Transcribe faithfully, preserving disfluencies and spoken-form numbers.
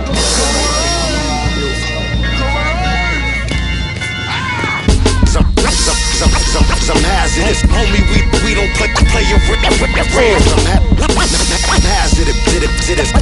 I'm hazardous, homie. We we don't play play your real. I'm hazardous.